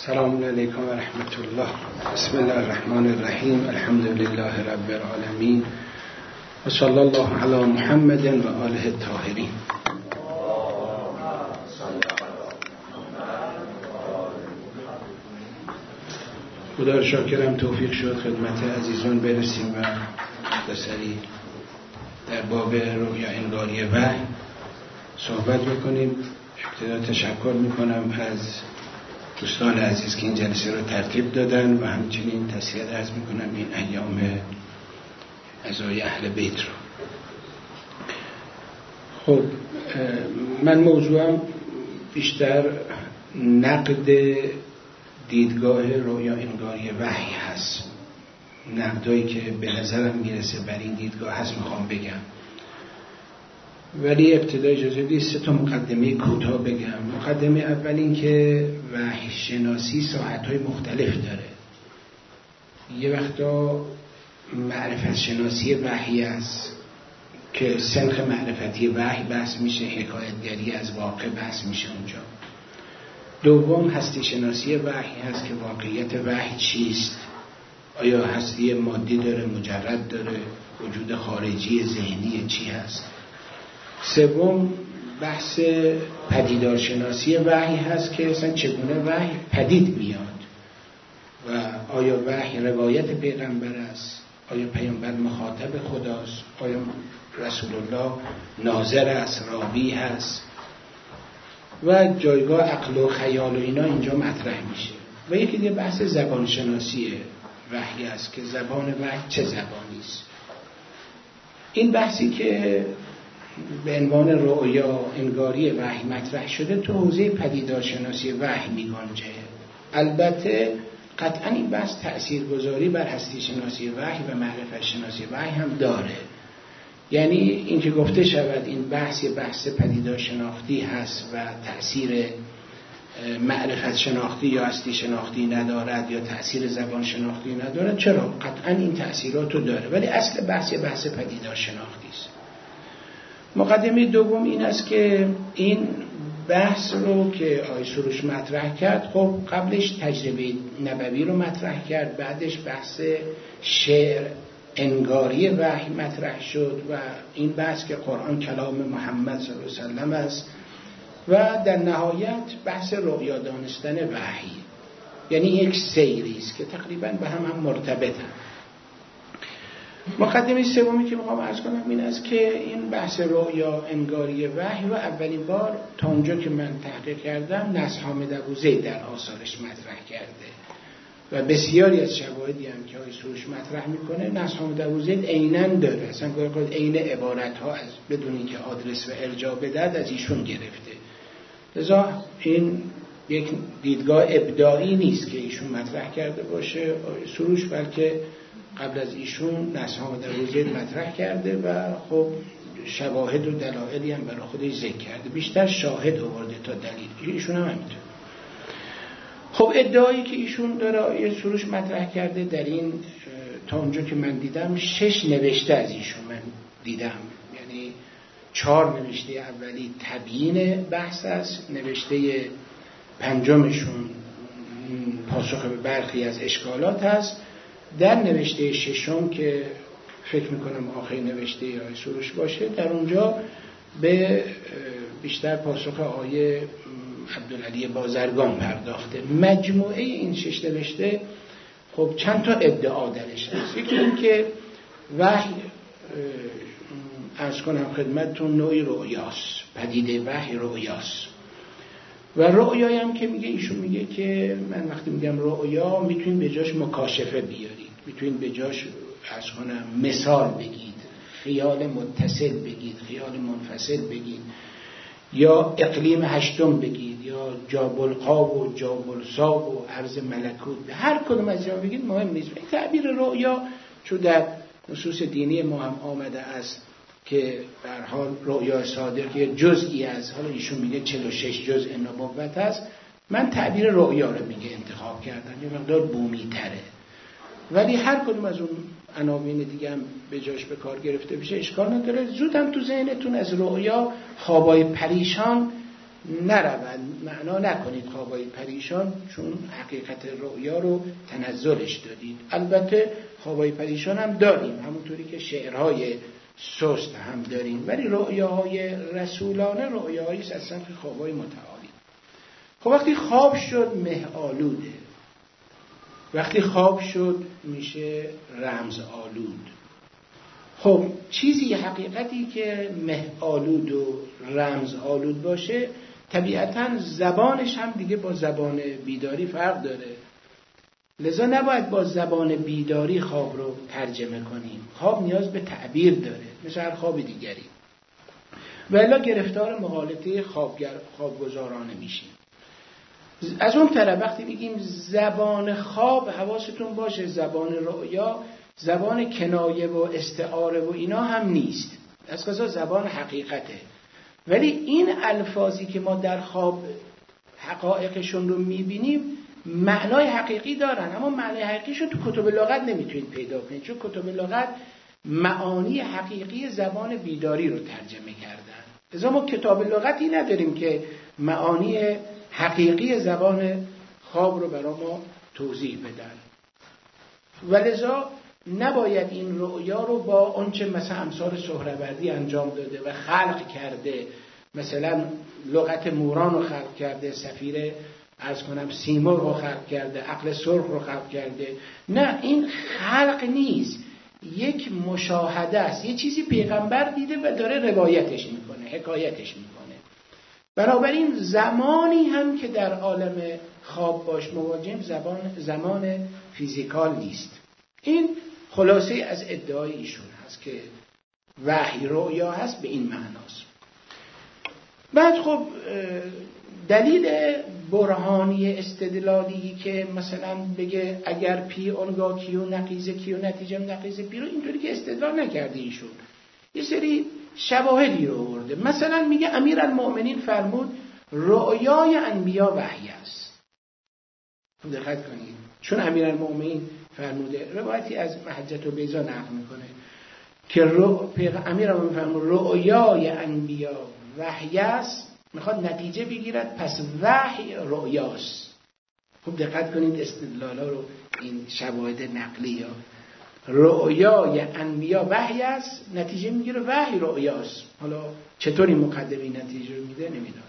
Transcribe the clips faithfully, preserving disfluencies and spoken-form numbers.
سلام علیکم و رحمت الله. بسم الله الرحمن الرحیم. الحمد لله رب العالمین و صلی الله علی محمد و آله الطاهرین. خدا را شاکرم توفیق شد خدمت عزیزان برسیم و بسری در باب رؤیا انگاری وحی صحبت بکنیم. ابتدا تشکر میکنم از دوستان عزیز که این جلسه رو ترتیب دادن و همچنین تسلیت عرض میکنم این ایام عزای اهل بیت رو. خب من موضوعم بیشتر نقد دیدگاه رؤیا انگاری وحی هست. نقدایی که به نظرم میرسه بر این دیدگاه هست میخوام بگم، ولی ابتدا اجازه بدید سه تا مقدمه کوتاه بگم. مقدمه اول این که وحی شناسی ساحت‌های مختلف داره. یه وقتا معرفت شناسی وحی است که سنخ معرفتی وحی بحث میشه، حکایتگری از واقع بحث میشه اونجا. دوم هستی شناسی وحی هست که واقعیت وحی چیست، آیا هستی مادی داره، مجرد داره، وجود خارجی ذهنی چی هست. سوم بحث پدیدارشناسی وحی هست که اصلا چگونه وحی پدید میاد و آیا وحی روایت پیغمبر است، آیا پیامبر مخاطب خداست، آیا رسول الله ناظر است، راوی هست و جایگاه عقل و خیال و اینا اینجا مطرح میشه. و یکی دیگه بحث زبان شناسی وحی است که زبان وحی چه زبانی است. این بحثی که به عنوان رؤیا انگاری وحی مطرح شده تو حوزه پدیدارشناسی وحی میگنجه. البته قطعا این بحث تأثیرگذاری بر هستی شناسی وحی و معرفت شناسی وحی هم داره. یعنی این که گفته شود این بحث بحث پدیدارشناختی هست و تأثیر معرفت شناختی یا هستی شناختی ندارد یا تأثیر زبان شناختی ندارد، چرا؟ قطعا این تأثیراتو داره، ولی اصل بحث بحث پدیدارشناختی است. مقدمه دوم این است که این بحث رو که آقای سروش مطرح کرد، خب قبلش تجربه نبوی رو مطرح کرد، بعدش بحث شعر انگاری وحی مطرح شد و این بحث که قرآن کلام محمد صلی الله علیه و سلم است و در نهایت بحث رؤیا دانستن وحی. یعنی یک سیری است که تقریبا به هم هم مرتبطن. مقدمه سومی که میخوام عرض کنم این است که این بحث رؤیا انگاری وحی و اولین بار تا اونجا که من تحقیق کردم نصر حامد ابوزید در آثارش مطرح کرده و بسیاری از شواهدی هم که آقای سروش مطرح میکنه نصر حامد ابوزید عیناً داره، اصلا گاهی عین عبارت ها از بدون اینکه آدرس و ارجاع بدهد از ایشون گرفته. لذا این یک دیدگاه ابداعی نیست که ایشون مطرح کرده باشه آقای سروش، بلکه قبل از ایشون نصر حامد ابوزید مطرح کرده و خب شواهد و دلایلی هم برای خودش ذکر کرده، بیشتر شاهد آورده تا دلیل. ایشون هم همینطور. خب ادعایی که ایشون داره یه سروش مطرح کرده در این تا اونجا که من دیدم شش نوشته از ایشون من دیدم. یعنی چهار نوشته اولی تبیین بحث است، نوشته پنجمشون پاسخ به برخی از اشکالات هست، در نوشته ششم که فکر میکنم آخر نوشته آقای سروش باشه در اونجا به بیشتر پاسخ آقای عبدالعلی بازرگان پرداخته. مجموعه این شش نوشته خب چند تا ادعا درش هست. یکی این که وحی عرض کنم خدمتتون نوعی رؤیاست، پدیده وحی رؤیاست و رؤیایی هم که میگه ایشون میگه که من وقتی میگم رؤیا میتونید به جاش مکاشفه بیارید، میتونید به جاش عرض کنم مثال بگید، خیال متصل بگید، خیال منفصل بگید، یا اقلیم هشتم بگید، یا جابلقاب و جابلساب و عرض ملکوت، هر کدوم از اینا بگید مهم نیست. این تعبیر رؤیا چون در نصوص دینی ما هم آمده است که به هر حال رؤیا صادق یه جزئی از، حالا ایشون میگه چهل و شش جزء نبوت هست، من تعبیر رؤیا رو میگه انتخاب کردم، یه مقدار بومی تره، ولی هر کدوم از اون عناوین دیگه هم به جاش به کار گرفته بشه اشکال نداره. زود هم تو ذهنتون از رؤیا خوابای پریشان نروند، معنا نکنید خوابای پریشان، چون حقیقت رؤیا رو تنزلش دادید. البته خوابای پریشان هم داریم، همونطوری که شعرهای سست هم داریم، ولی رؤیاهای رسولانه رؤیاهایی هستن که خوابای متعالی. خب وقتی خواب شد مه آلوده، وقتی خواب شد میشه رمز آلود. خب چیزی حقیقتی که مه آلود و رمز آلود باشه، طبیعتاً زبانش هم دیگه با زبان بیداری فرق داره، لذا نباید با زبان بیداری خواب رو ترجمه کنیم. خواب نیاز به تعبیر داره مثل هر خواب دیگری، ولی گرفتار مغالطه خوابگر خوابگزارانه میشیم. از اون طرف وقتی میگیم زبان خواب، حواستون باشه زبان رؤیا زبان کنایه و استعاره و اینا هم نیست، از قضا زبان حقیقته. ولی این الفاظی که ما در خواب حقایقشون رو میبینیم معنای حقیقی دارن، اما معنای حقیقیشون تو کتب لغت نمیتونید پیدا کنید، چون کتب لغت معانی حقیقی زبان بیداری رو ترجمه کردن. لذا ما کتاب لغتی نداریم که معانی حقیقی زبان خواب رو برای ما توضیح بدن، ولذا نباید این رؤیا رو با آنچه مثلا امثال سهروردی انجام داده و خلق کرده، مثلا لغت موران رو خلق کرده، سفیر از کنم سیمور رو خلق کرده، عقل سرخ رو خلق کرده، نه این خلق نیست، یک مشاهده است، یه چیزی پیغمبر دیده و داره روایتش میکنه، حکایتش میکنه. بنابراین زمانی هم که در عالم خواب باش مواجهیم زبان زمان فیزیکال نیست. این خلاصه از ادعای ایشون هست که وحی رؤیا هست به این معناست. بعد خب دلیل برهانی استدلالی که مثلا بگه اگر پی اونگاه کیو نقیزه کیو نتیجه نقیزه پی رو اینطوری که استدلال نکرده ایشون، یه سری شواهدی رو آورده. مثلا میگه امیرالمؤمنین فرمود رؤیای انبیا وحی است. دقت کنید، چون امیرالمؤمنین فرموده، روایتی از محجت البیضا نقل میکنه که امیرالمؤمنین فرمود رؤیای انبیا وحی است، میخواد نتیجه بگیرد پس وحی رؤیاست. خوب دقت کنید استدلالا رو، این شواهد نقلی ها. رؤیای انبیا وحی است، نتیجه میگیره وحی رؤیاست. حالا چطوری مقدمه نتیجه رو میده نمیدونم.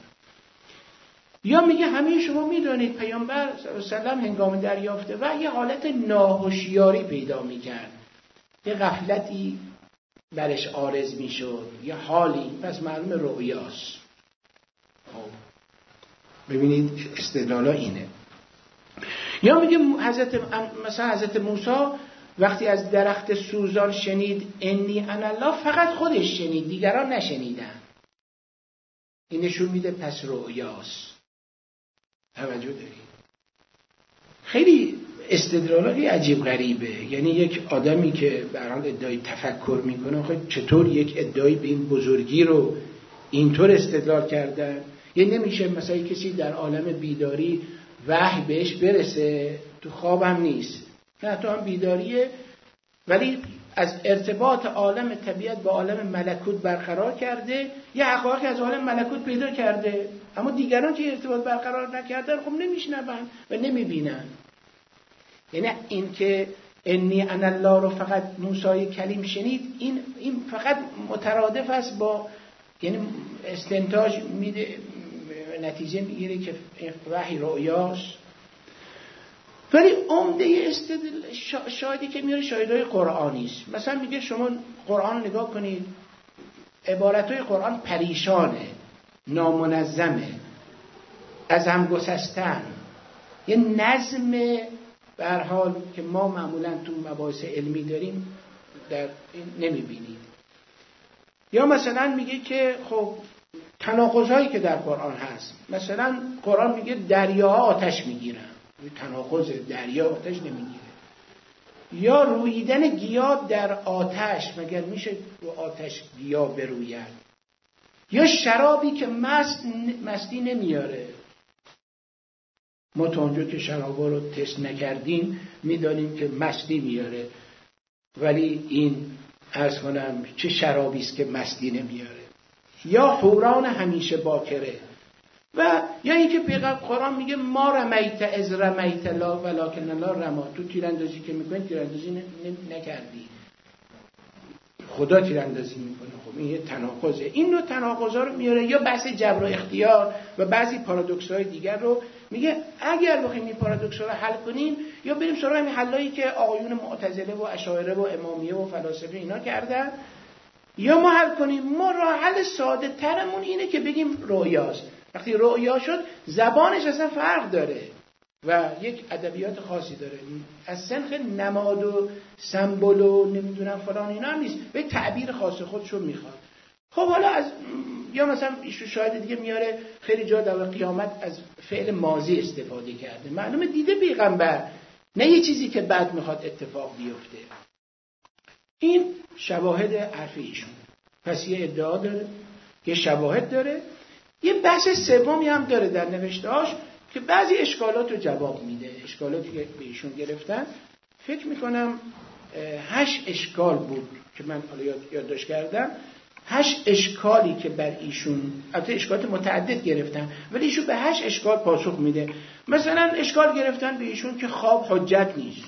یا میگه همه شما میدونید پیامبر صلی الله علیه و سلم هنگام دریافت و یه حالت ناهوشیاری پیدا میکرد، یه غفلتی برش عارض میشد، یه حالی، پس معلوم رؤیاست. خب ببینید استدلالا اینه. یا میگه حضرت مثلا حضرت موسی وقتی از درخت سوزان شنید انی انا الله، فقط خودش شنید، دیگران نشنیدن. این نشون میده پس رؤیاست. توجه دارید؟ خیلی استدلالی عجیب غریبه. یعنی یک آدمی که به هر حال ادعای تفکر میکنه، خب چطور یک ادعای به این بزرگی رو اینطور استدلال کردن؟ یعنی نمیشه مثلا کسی در عالم بیداری وحی بهش برسه، تو خواب هم نیست، نه تو هم بیداریه، ولی از ارتباط عالم طبیعت با عالم ملکوت برقرار کرده، یه حقایقی از عالم ملکوت پیدا کرده، اما دیگران که ارتباط برقرار نکردن خب نمیشنون و نمیبینن. یعنی این که انی انا الله رو فقط موسی کلیم شنید، این این فقط مترادف است با، یعنی استنتاج میده، نتیجه میگیره که وحی رؤیاست. ولی عمده استدلال شاهدی که میاره شاهدای قرآنی است. مثلا میگه شما قرآن نگاه کنید، عبارتهای قرآن پریشانه، نامنظمه، از هم گسستن، یه نظم به هر حال که ما معمولا تو مباحث علمی داریم در این نمیبینید. یا مثلا میگه که خب تناقض‌هایی که در قرآن هست، مثلا قرآن میگه دریاها آتش میگیرن، تناقض، دریا آتش نمیگیره. یا رویدن گیاه در آتش، مگر میشه رو آتش گیاه بروید؟ یا شرابی که مست مستی نمیاره. ما تا اونجا که شرابا رو تست نکردیم میدانیم که مستی میاره، ولی این عرض کنم چه شرابی است که مستی نمیاره. یا حوران همیشه باکره، و یا اینکه پیغمبر قرآن میگه ما رمیت از رمیت لا ولکن الله رما، تو تیراندازی که میکنی تیراندازی نکردی، خدا تیراندازی میکنه. خب این یه تناقضه. این نوع تناقضا رو میاره، یا بحث جبر و اختیار و بعضی پارادوکس‌های دیگر رو میگه اگر بخوایم این پارادوکس‌ها رو حل کنیم، یا بریم سراغ این حلایی که آقایون معتزله و اشاعره و امامیه و فلاسفه اینا کردن، یا ما حل کنیم. ما راه حل ساده ترمون اینه که بگیم رؤیاست. وقتی رؤیا شد زبانش اصلا فرق داره و یک ادبیات خاصی داره، از سنخ نماد و سمبل و نمیدونم فلان اینا هم نیست، به تعبیر خاص خودشو میخواد. خب حالا از یا مثلا ایشون شاید دیگه میاره خیلی جا در قیامت از فعل ماضی استفاده کرده، معلومه دیده پیغمبر، نه یه چیزی که بعد میخواد اتفاق بیفته. این شواهد حرف ایشون. پس یه ادعا داره، یه شواهد داره، یه بحث سومی هم داره در نوشتهاش که بعضی اشکالات رو جواب میده. اشکالاتی که به ایشون گرفتن فکر میکنم هشت اشکال بود که من حالا یاد یادداشت کردم. هشت اشکالی که بر ایشون، البته اشکالات متعدد گرفتن ولی ایشون به هشت اشکال پاسخ میده. مثلا اشکال گرفتن به ایشون که خواب حجت نیست.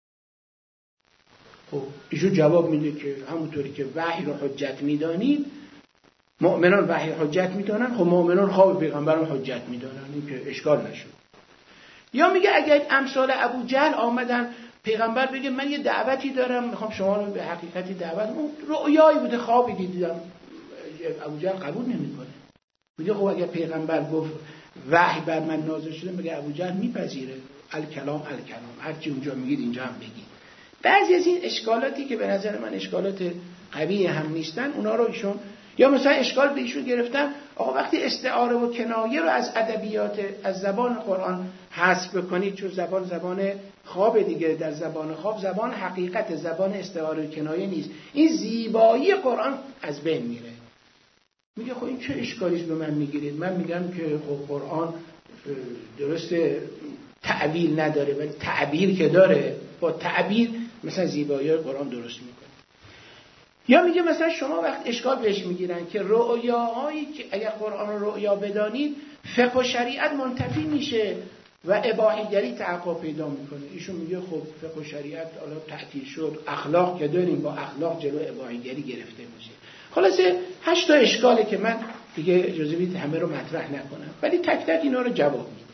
خب ایشون جواب میده که همونطوری که وحی رو حجت میدانید، مؤمنان وحی حجت میدانن، خب مؤمنان خواب پیغمبران حجت میدانن، این که اشکال نشد. یا میگه اگر امثال ابو جهل آمدن پیغمبر بگه من یه دعوتی دارم میخوام شما رو به حقیقتی دعوت، اون رؤیایی بوده، خوابی دیدم، ابو جهل قبول نمیکنه. میگه خب اگر پیغمبر گفت وحی بر من نازل شده، میگه ابو جهل میپذیره الکلام الکلام، هر چی اونجا میگید اینجا هم بگید. بعضی از این اشکالاتی که به نظر من اشکالات قوی هم نیستن، اونا رو ایشون، یا مثلا اشکال به ایشون گرفتن آقا وقتی استعاره و کنایه رو از ادبیات از زبان قرآن حذف بکنید، چون زبان زبان خواب دیگه، در زبان خواب زبان حقیقت، زبان استعاره و کنایه نیست، این زیبایی قرآن از بین میره. میگه خب این چه اشکالیست به من میگیرید؟ من میگم که خب قرآن درسته تعبیر نداره ولی تعبیر که داره، با تعبیر مثلا زیبایی قرآن درست میکنه. یا میگه مثلا شما وقت اشکال بهش میگیرن که رؤیاهایی که اگر قرآن رو رؤیا بدانید فقه و شریعت منتفی میشه و اباحیگری تحقق پیدا میکنه. ایشون میگه خب فقه و شریعت حالا تعطیل شد، اخلاق که داریم با اخلاق جلو اباحیگری گرفته میشه. خلاصه هشت تا اشکاله که من دیگه اجازه بدید همه رو مطرح نکنم ولی تک تک اینا رو جواب میدم.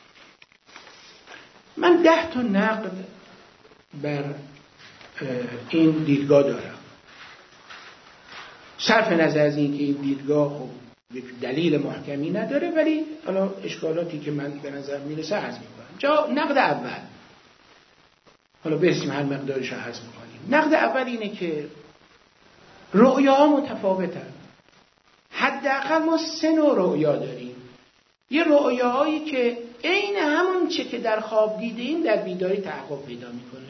من ده تا نقد بر این دیدگاه دارم. صرف نظر از این که این دیدگاه خب یک دلیل محکمی نداره ولی حالا اشکالاتی که من به نظر میرسه عرض میکنم. جا نقد اول، حالا برسیم هر مقدارش رو عرض میکنیم. نقد اول اینه که رؤیاها متفاوتن. حداقل ما سه نوع رؤیا داریم. یه رؤیاهایی که عین همون چه که در خواب دیدیم در بیداری تحقق پیدا میکنه.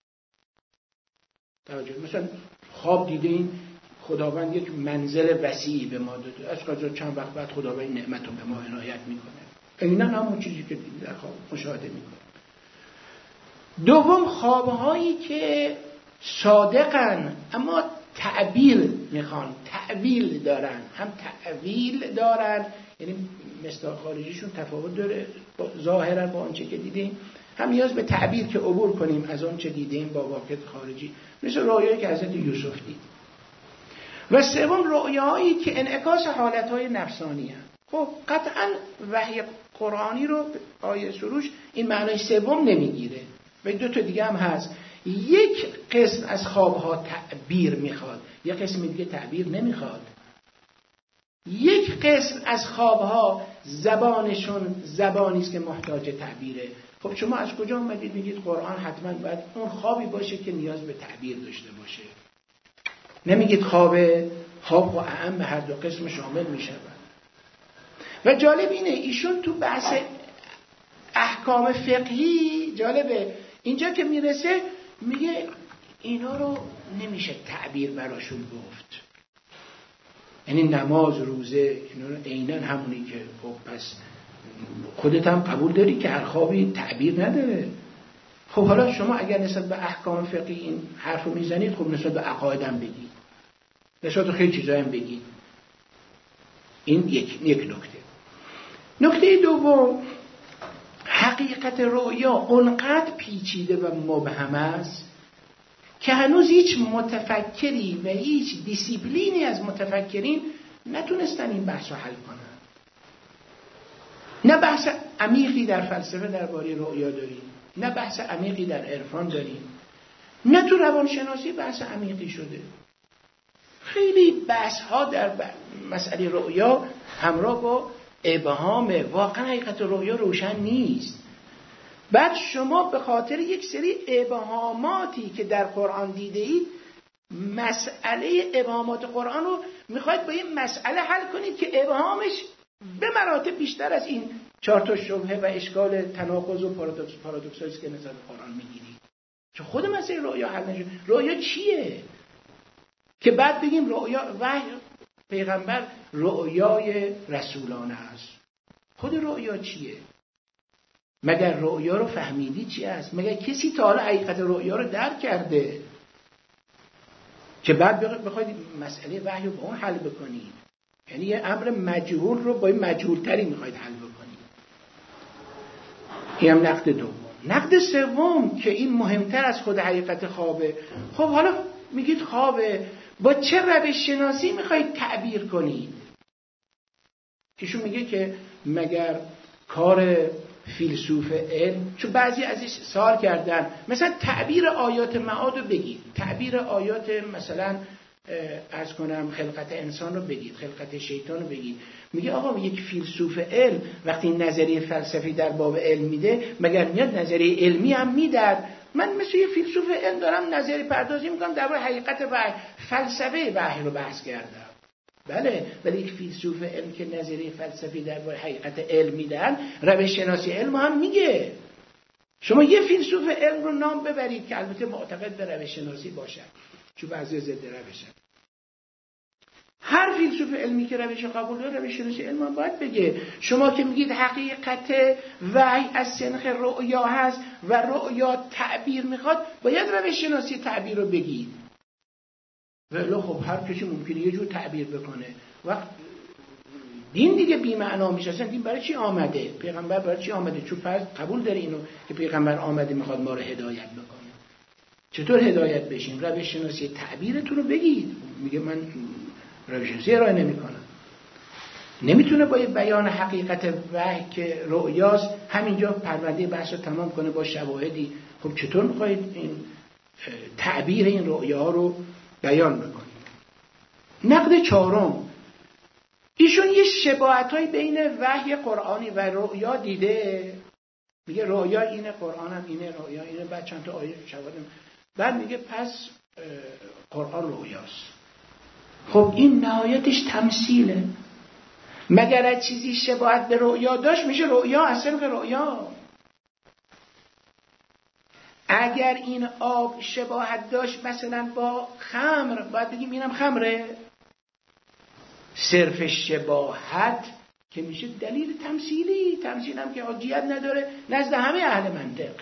توجه، مثلا خواب دیدیم خداوند یک منزل وسیعی به ما داده، از قضا چند وقت بعد خداوند نعمت رو به ما عنایت میکنه، عیناً همون چیزی که در خواب مشاهده میکنه. دوم، خوابهایی که صادقن اما تعبیر میخوان، تعبیل دارن، هم تعبیل دارن یعنی مصداق خارجیشون تفاوت داره ظاهرا با آنچه که دیدیم، هم نیاز به تعبیر که عبور کنیم از آنچه دیدیم با واقع خارجی، مثل رؤیایی که حضرت یوسف دید. و سوم، رؤیاهایی که انعکاس حالتهای نفسانی هستند. خب قطعا وحی قرآنی رو آیه سروش این معنای سوم نمیگیره و دو تا دیگه هم هست. یک قسم از خوابها تعبیر میخواد، یک قسم دیگه تعبیر نمیخواد. یک قسم از خوابها زبانشون زبانی است که محتاج تعبیره. خب شما از کجا اومدید میگید قرآن حتما باید اون خوابی باشه که نیاز به تعبیر داشته باشه؟ نمیگید خواب خواب و اعم به هر دو قسم شامل میشود. و جالب اینه ایشون تو بحث احکام فقهی جالبه اینجا که میرسه میگه اینا رو نمیشه تعبیر براشون گفت، یعنی نماز روزه اینا رو عیناً همونی که خب پس خودت هم قبول داری که هر خوابی تعبیر نداره. خب حالا شما اگر نسبت به احکام فقهی این حرف رو میزنید، خب نسبت به عقاید هم بگید، نسبت به خیلی چیزا هم بگید. این یک یک نکته. نکته دوم، حقیقت رؤیا اونقدر پیچیده و مبهم است که هنوز هیچ متفکری و هیچ دیسیپلینی از متفکرین نتونستن این بحث رو حل کنن. نه بحث عمیقی در فلسفه درباره رؤیا داریم، نه بحث عمیقی در عرفان داریم، نه تو روانشناسی بحث عمیقی شده. خیلی بحث ها در مسئله رؤیا همراه با ابهام، واقعا حقیقت رؤیا روشن نیست. بعد شما به خاطر یک سری ابهاماتی که در قرآن دیده اید، مسئله ابهامات قرآن رو میخواید با این مسئله حل کنید که ابهامش به مراتب بیشتر از این چهار تا شبهه و اشکال تناقض و پارادوکس پارادوکسایی که نسبت به قرآن میگیرید. چون خود مسئله رؤیا حل نشد. رؤیا چیه؟ که بعد بگیم رؤیا وحی پیغمبر رؤیای رسولانه است. خود رؤیا چیه؟ مگر رؤیا رو فهمیدی چی است؟ مگر کسی تا حالا حقیقت رؤیا رو درک کرده که بعد بخواید مسئله وحی رو با اون حل بکنید؟ یعنی یه امر مجهول رو با این مجهولتری میخواید حل بکنید. این هم نقد دوم. نقد سوم که این مهمتر از خود حقیقت خوابه. خب حالا میگید خوابه، با چه روش شناسی میخواید تعبیر کنید؟ ایشون میگه که مگر کار فیلسوف علم، چون بعضی ازش سوال کردن مثلا تعبیر آیات معاد رو بگید، تعبیر آیات مثلا عرض کنم خلقت انسان رو بگید، خلقت شیطان رو بگید. میگه آقا یک فیلسوف علم وقتی نظریه فلسفی در باب علم میده، مگر میاد نظریه علمی هم میداد؟ من مثل یه فیلسوف علم دارم نظری پردازی میکنم درباره حقیقت وحی، فلسفه وحی رو بحث کردم. بله، ولی یک فیلسوف علم که نظریه فلسفی درباره حقیقت علم میدن، روش شناسی علم هم میگه. شما یه فیلسوف علم رو نام ببرید که البته معتقد به روش شناسی باشه، چون بعضی ضد روشن. هر فیلسوف علمی که روش قبول داره، روش شناسی علم هم باید بگه. شما که میگید حقیقت وحی از سنخ رؤیا هست و رؤیا تعبیر میخواد، باید روش شناسی تعبیر رو بگید. ولی خب هر کسی ممکنه یه جور تعبیر بکنه. وقت دین دیگه بی معنا میشه. اصلا دین برای چی آمده؟ پیغمبر برای چی آمده؟ چون فرض قبول داره اینو که پیغمبر آمده میخواد ما رو هدایت بکنه. چطور هدایت بشیم؟ روش شناسی تعبیرتون رو بگید. میگه من روش شناسی ارائه نمیکنم. نمیتونه با بیان حقیقت وحی که رؤیاست همینجا پرونده بحث رو تمام کنه با شواهدی. خب چطور میخواید این تعبیر این رؤیا رو بیان بکنید؟ نقد چهارم، ایشون یه شباهت‌های بین وحی قرآنی و رؤیا دیده. میگه رؤیا اینه، قرآن هم اینه، رؤیا اینه، بعد چند تا آیه شواهد. بعد میگه پس قرآن رؤیاست. خب این نهایتش تمثیله. مگر از چیزی شباهت به رؤیا داشت میشه رؤیا، اصلا که رؤیا. اگر این آب شباهت داشت مثلا با خمر، باید بگیم اینم خمره. صرف شباهت که میشه دلیل تمثیلی، تمثیل هم که حجیت نداره نزد همه اهل منطق.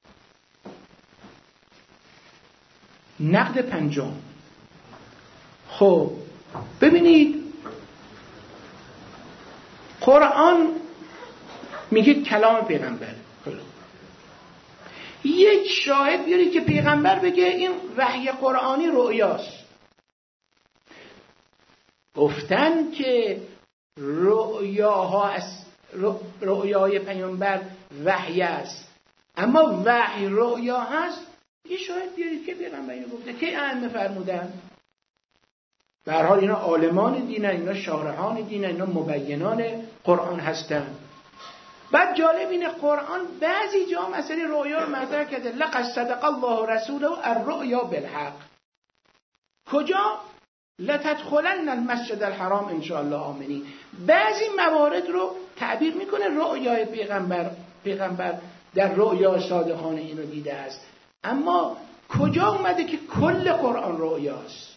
نقد پنجم، خب ببینید قرآن میگه کلام پیغمبر، یک شاهد بیارید که پیغمبر بگه این وحی قرآنی رؤیاست. گفتن که رؤیاها از رؤیای پیغمبر وحی است، اما وحی رؤیا هست. یه شاهد بیارید که پیغمبر اینو گفته، که ائمه فرمودن. به هر حال اینا عالمان دینن، اینا شارحان دینن، اینا مبینان قرآن هستن. بعد جالب اینه قرآن بعضی جا مسئله رؤیا رو مطرح کرده. لقد صدق الله رسوله الرؤیا بالحق. کجا؟ لتدخلن المسجد الحرام ان شاء الله آمنین. بعضی موارد رو تعبیر میکنه رؤیای پیغمبر، پیغمبر در رؤیا صادقانه اینو دیده است. اما کجا اومده که کل قرآن رؤیاست؟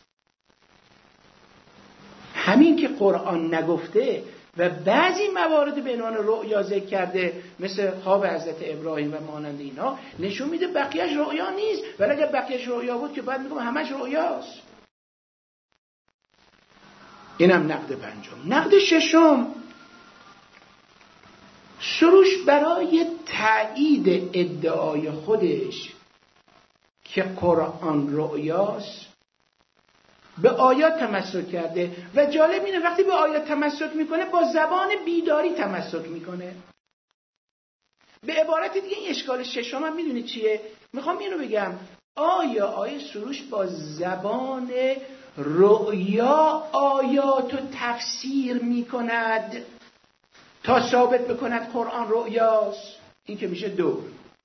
همین که قرآن نگفته و بعضی موارد به عنوان رؤیا ذکر کرده، مثل خواب حضرت ابراهیم و مانند اینا، نشون میده بقیهش رؤیا نیست. ولی اگه بقیهش رؤیا بود که بعد میگم همش رؤیاست. اینم نقد پنجم. نقد ششم، سروش برای تایید ادعای خودش که قرآن رؤیاست به آیات تمسک کرده و جالب اینه وقتی به آیات تمسک میکنه با زبان بیداری تمسک میکنه. به عبارت دیگه این اشکال ششم هم میدونی چیه؟ میخوام اینو بگم آیا آیه سروش با زبان رؤیا آیاتو تفسیر میکند تا ثابت بکند قرآن رؤیاست؟ این که میشه دو.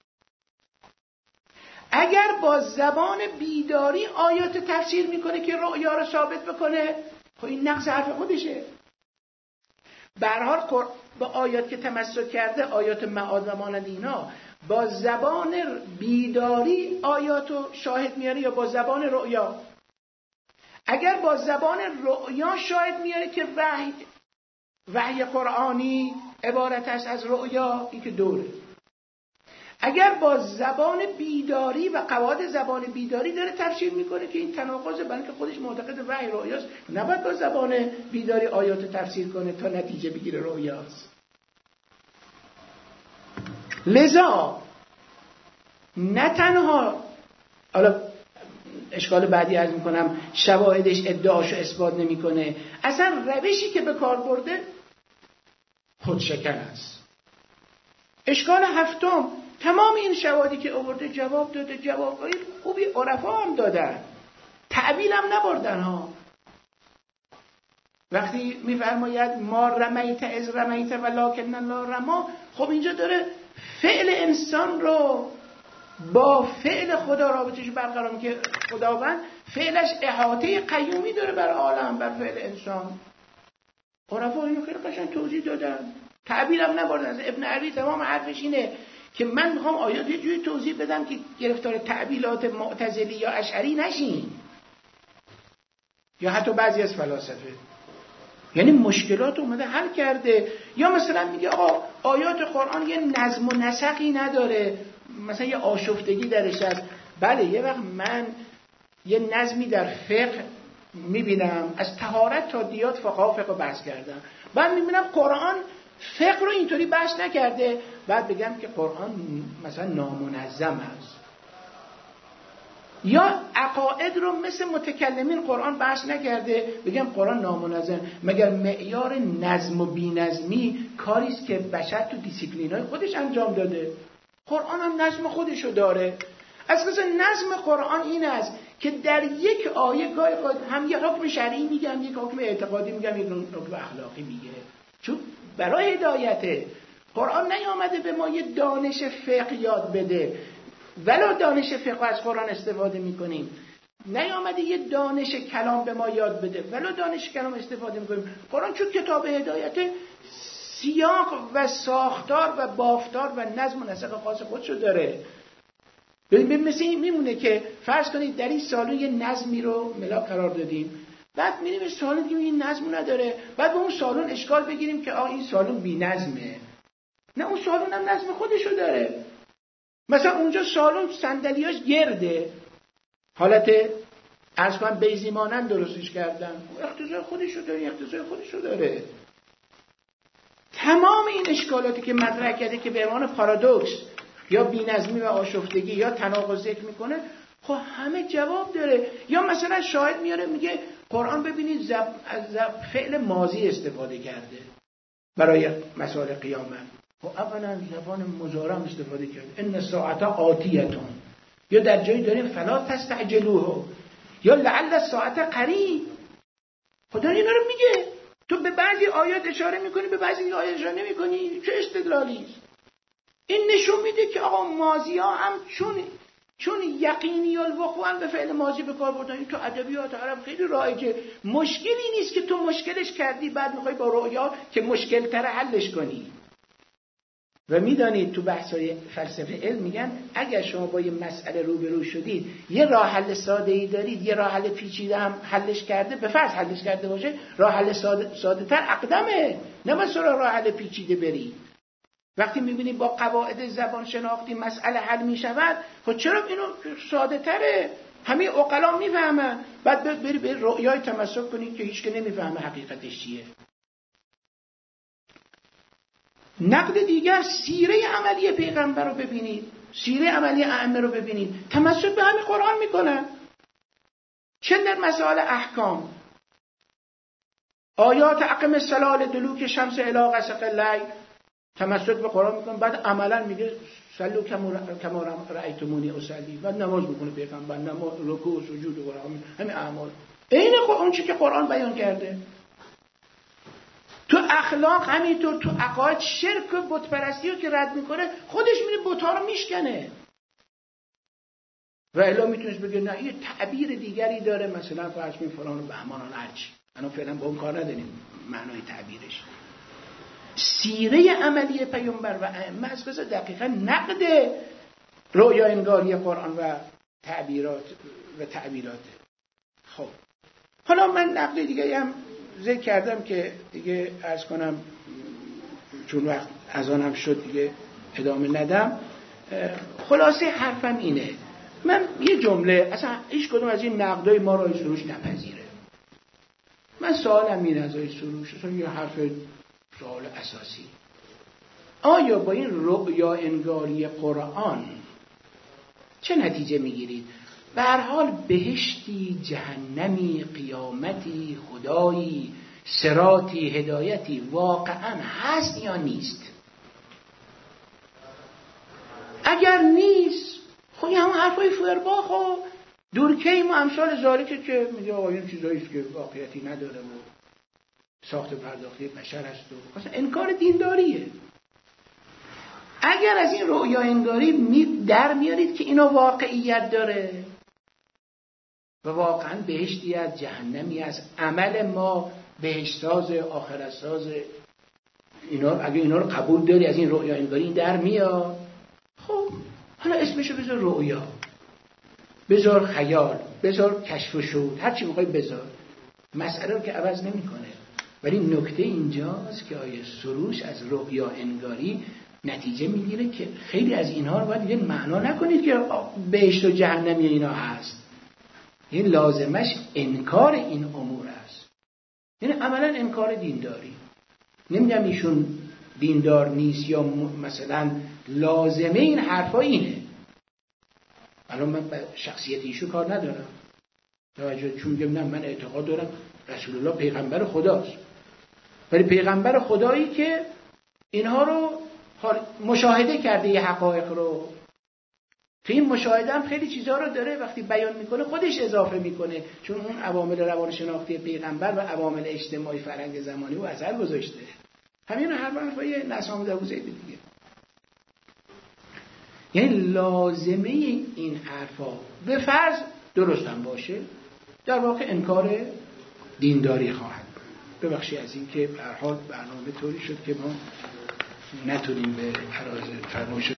اگر با زبان بیداری آیات تفسیر میکنه که رؤیا رو ثابت بکنه، خب این نقص حرف خودشه. به هر حال با آیات که تمسک کرده، آیات معاد و مانند اینا، با زبان بیداری آیاتو شاهد میاره یا با زبان رؤیا؟ اگر با زبان رؤیا شاهد میاره که وحی وحی قرآنی عبارت است از رؤیا، این که دوره. اگر با زبان بیداری و قواعد زبان بیداری داره تفسیر میکنه که این تناقضه، برای که خودش معتقد وحی رؤیاست، نباید با زبان بیداری آیات تفسیر کنه تا نتیجه بگیره رؤیاست. لذا نه تنها حالا اشکال بعدی عرض میکنم شواهدش ادعاشو اثبات نمیکنه، اصلا روشی که به کار برده خودشکن است. اشکال هفتم، تمام این شواهدی که آورده جواب داده، جوابای خوبی عرفا هم دادن، تعبیل هم نبردن ها. وقتی میفرماید ما رمیت از رمیت ولکن الله رما، خب اینجا داره فعل انسان رو با فعل خدا رابطش برقرار میکنه که خداوند فعلش احاطه قیومی داره بر عالم، بر فعل انسان. عرفا اینو خیلی قشنگ توضیح دادن، تعبیر هم نبردن. از ابن عربی تمام حرفش اینه که من میخوام آیات یه جوری توضیح بدم که گرفتار تعبیلات معتزلی یا اشعری نشین، یا حتی بعضی از فلاسفه. یعنی مشکلات اومده حل کرده. یا مثلا میگه آقا آیات قرآن یه نظم و نسقی نداره، مثلا یه آشفتگی درش هست. بله یه وقت من یه نظمی در فقه میبینم، از طهارت تا دیات فقها فقه بحث کردم، بعد میبینم قرآن فقه رو اینطوری بحث نکرده، بعد بگم که قرآن مثلا نامنظم است. یا عقاید رو مثل متکلمین قرآن بحث نکرده، بگم قرآن نامنظم. مگر معیار نظم و بی‌نظمی کاریست که بشر تو دیسیپلینای خودش انجام داده؟ قرآن هم نظم خودشو داره. اساس نظم قرآن این است که در یک آیه گاهی هم یک حکم شرعی میگم، یک حکم اعتقادی میگم، یک حکم اخلاقی میگه، چون برای هدایته. قرآن نیامده به ما یه دانش فقه یاد بده، ولو دانش فقه از قرآن استفاده میکنیم. نیامده یه دانش کلام به ما یاد بده، ولو دانش کلام استفاده میکنیم. قرآن چون کتاب هدایته سیاق و ساختار و بافتار و نظم و نسق خاص خودشو داره. ببین مثل این میمونه که فرض کنید در این سالن یه نظمی رو ملاک قرار دادیم، بعد میریم به سالن که این نظم نداره، بعد به اون سالن اشکال بگیریم که آ این سالن بی نظمه. نه، اون سالن هم نظم خودشو داره. مثلا اونجا سالن صندلیاش گرده، حالت عرض کنم بیضی مانند درستش کردن، اقتضای خودشو داره، اقتضای خودشو داره. تمام این اشکالاتی که مطرح کرده که به عنوان پارادوکس یا بی‌نظمی و آشفتگی یا تناقض ذکر میکنه، خب همه جواب داره. یا مثلا شاهد میاره میگه قرآن ببینید زب... از زب... فعل ماضی استفاده کرده برای مسائل قیامت. خب اولا زبان مضارع استفاده کرده، ان ساعت آتیتون، یا در جایی داریم فلا تستعجلوه، یا لعل الساعت قریب. خدا اینا رو میگه، تو به بعضی آیات اشاره میکنی، به بعضی آیات اشاره نمیکنی. چه استدلالی است؟ این نشون میده که آقا ماضی ها هم چون چون یقینی الوقوع هم به فعل ماضی به کار بردن. این تو ادبیات عرب خیلی رایجه. مشکلی نیست که تو مشکلش کردی بعد میخوای با رؤیا که مشکل تر حلش کنی. و میدانید تو بحث‌های فلسفه علم میگن اگر شما با یه مسئله روبرو شدید، یه راه حل ساده‌ای دارید، یه راه حل پیچیده هم حلش کرده، به فرض حلش کرده باشه، راه حل ساده ساده‌تر اقدمه، نه مثلا راه حل پیچیده برید. وقتی میبینید با قواعد زبان شناختی مسئله حل میشود، خب چرا اینو ساده تره؟ همه عقلا میفهمن. بعد بری به رؤیای تمسک کنید که هیچ که نمیفهمه حقیقتش چیه. نقد دیگر سیره عملی پیغمبر رو ببینید، سیره عملی ائمه رو ببینید، تمسک به همین قرآن میکنن. چه در مسائل احکام، آیات اقم الصلاة دلوک شمس الی غسق اللیل تمسک به قرآن میکنن، بعد عملا میگه صلوا کما رأیتمونی اصلی، بعد نماز میکنه پیغمبر، نماز، رکوع و سجود و قرآن، همین اعمال این اون چیزی که قرآن بیان کرده. تو اخلاق همینطور، تو عقاید شرک و بت پرستی رو که رد میکنه خودش میره بت‌ها رو میشکنه. و الا میتونست بگه نه یه تعبیر دیگری داره، مثلا فرض کنید فلان و بهمان و هرچی. انا فعلا با اون کار نداریم معنای تعبیرش. سیره عملی پیامبر و ائمه از قضا دقیقاً نقد رؤیا انگاری قرآن و تعبیرات و تعبیرات. خب حالا من نقد دیگه هم ذکر کردم که دیگه عرض کنم چون وقت اذان هم شد دیگه ادامه ندم. خلاصه حرفم اینه، من یه جمله، اصلا هیچ کدوم از این نقدای ما را سروش نپذیره. من سوالم اینه از سروش، اصلا یه حرف سوال اساسی، آیا با این رؤیا انگاری قرآن چه نتیجه میگیرید؟ به هر حال بهشتی، جهنمی، قیامتی، خدایی، صراطی، هدایتی واقعا هست یا نیست؟ اگر نیست خب این همون حرفای فورباخ و دورکهیم و امثال ذالکه که میگه آقا این چیزاییست که واقعیتی نداره و ساخت پرداختی بشر است و اصلا انکار دینداریه. اگر از این رؤیا انگاری می در میارید که اینا واقعیت داره و واقعا بهشتی از جهنمی از عمل ما بهشت ساز آخرت ساز، اینا اگه اینا رو قبول داری از این رؤیا انگاری در میاد، خب حالا اسمشو بذار رؤیا، بذار خیال، بذار کشف و شهود، هر چی میخوای بذار، مسئله رو که عوض نمیکنه. ولی نکته اینجاست که آیه سروش از رؤیا انگاری نتیجه میگیره که خیلی از اینها رو باید دیگه معنا نکنید که بهشت و جهنمی اینا هست. این لازمش انکار این امور است، یعنی عملا انکار دینداری. نمیگم ایشون دیندار نیست یا مثلا لازمه این حرفا اینه، الان من به شخصیت ایشون کار ندارم توجه، چون میگم نه من اعتقاد دارم رسول الله پیغمبر خداست، ولی پیغمبر خدایی که اینها رو مشاهده کرده، یه حقایق رو، که این مشاهده هم خیلی چیزها رو داره وقتی بیان میکنه خودش اضافه میکنه، چون اون عوامل روانشناختی پیغمبر و عوامل اجتماعی فرهنگ زمانی رو اثر گذاشته. همین هر حرفای نسام ابوزید دیگه. یعنی لازمه این حرفا به فرض درست هم باشه در واقع انکار دینداری خواهد. ببخشید از این که به هر حال برنامه طوری شد که ما نتونیم به عرض فرمایش